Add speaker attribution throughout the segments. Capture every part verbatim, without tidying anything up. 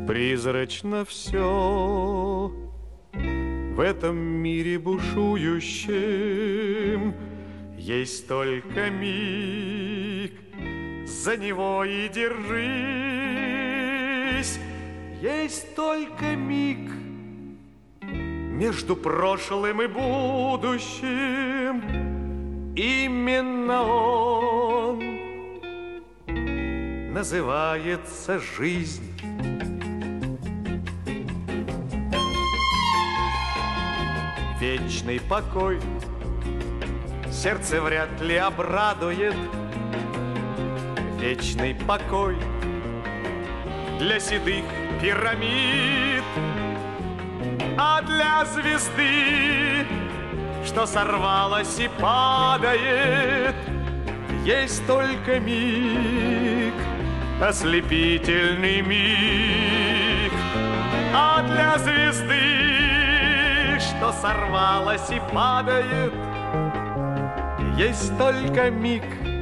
Speaker 1: Призрачно все в этом мире бушующем. Есть только миг, за него и держись. Есть только миг между прошлым и будущим. Именно он называется жизнь. Вечный покой сердце вряд ли обрадует. Вечный покой для седых пирамид, а для звезды, что сорвалась и падает, есть только миг, ослепительный миг. А для звезды, что сорвалась и падает, есть только миг,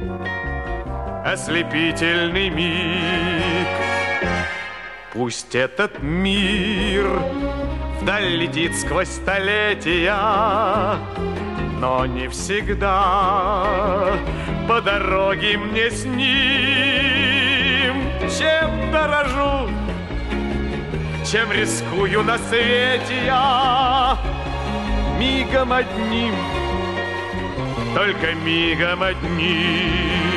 Speaker 1: ослепительный миг. Пусть этот мир вдаль летит сквозь столетия, но не всегда по дороге мне с ним. Чем дорожу, чем рискую на свете я, мигом одним, только мигом одним.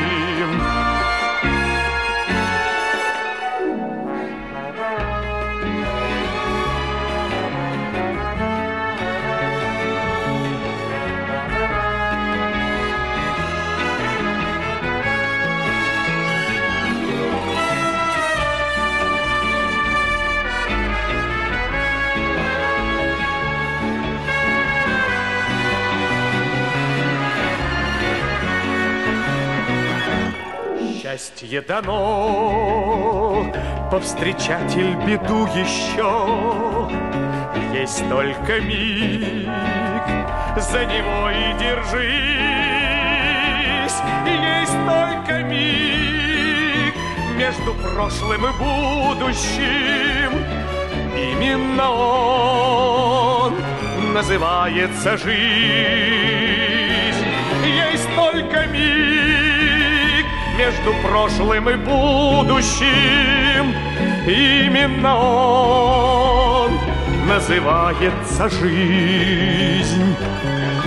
Speaker 1: Счастье дано повстречатель беду еще. Есть только миг, за него и держись. Есть только миг между прошлым и будущим. Именно он называется жизнь. Есть только миг между прошлым и будущим. Именно он называется жизнь.